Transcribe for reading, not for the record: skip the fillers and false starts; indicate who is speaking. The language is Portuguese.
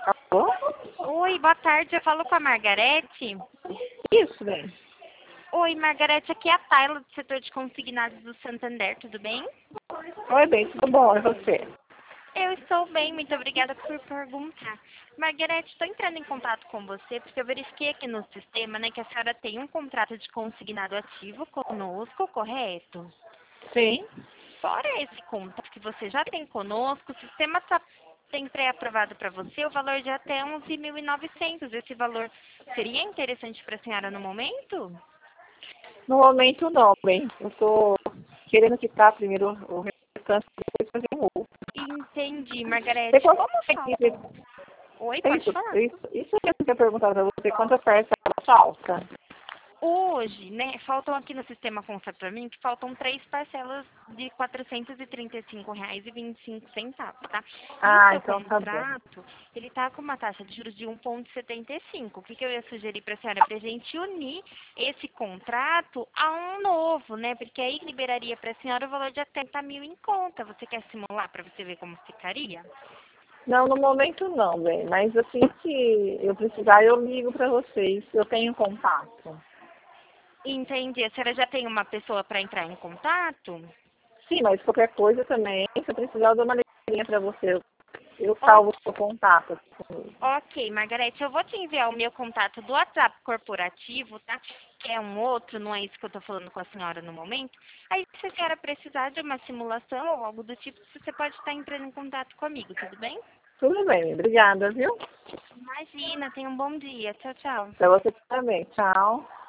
Speaker 1: Alô?
Speaker 2: Oi, boa tarde. Eu falo com a Margarete.
Speaker 1: Isso, bem.
Speaker 2: Oi, Margarete. Aqui é a Tayla do setor de consignados do Santander. Tudo bem?
Speaker 1: Oi, bem, tudo bom? E você?
Speaker 2: Eu estou bem. Muito obrigada por perguntar. Margarete, estou entrando em contato com você porque eu verifiquei aqui no sistema, né, que a senhora tem um contrato de consignado ativo conosco, correto?
Speaker 1: Sim.
Speaker 2: Fora esse contrato que você já tem conosco, o sistema tem pré-aprovado para você o valor de até 11.900. Esse valor seria interessante para a senhora no momento?
Speaker 1: No momento não, bem. Eu tô querendo quitar primeiro o restante e depois fazer um outro.
Speaker 2: Entendi, Margarete.
Speaker 1: Depois,
Speaker 2: Como faltam... Oi, pode falar.
Speaker 1: isso mesmo que eu ia perguntar pra você, quantas parcelas falta?
Speaker 2: Hoje, né, faltam aqui no sistema Consta para mim que faltam 3 parcelas de R$ 435,25, tá? E o
Speaker 1: Ah,
Speaker 2: seu
Speaker 1: então tá bom.
Speaker 2: contrato, ele tá com uma taxa de juros de 1,75. O que eu ia sugerir para a senhora? Para a gente unir esse contrato a um novo, né? Porque aí liberaria para a senhora o valor de até 30 mil em conta. Você quer simular para você ver como ficaria?
Speaker 1: Não, no momento não, bem. Mas assim que eu precisar, eu ligo pra vocês. Eu tenho contato.
Speaker 2: Entendi. A senhora já tem uma pessoa para entrar em contato?
Speaker 1: Sim, mas qualquer coisa também, se eu precisar, eu dou uma ligadinha pra você. Eu salvo o
Speaker 2: Ok.
Speaker 1: seu contato.
Speaker 2: Ok, Margarete, eu vou te enviar o meu contato do WhatsApp corporativo, tá? Que é um outro, não é isso que eu tô falando com a senhora no momento. Aí, se a senhora precisar de uma simulação ou algo do tipo, você pode estar entrando em contato comigo, tudo bem?
Speaker 1: Tudo bem, obrigada, viu?
Speaker 2: Imagina, tenha um bom dia. Tchau, tchau.
Speaker 1: Pra você também. Tchau.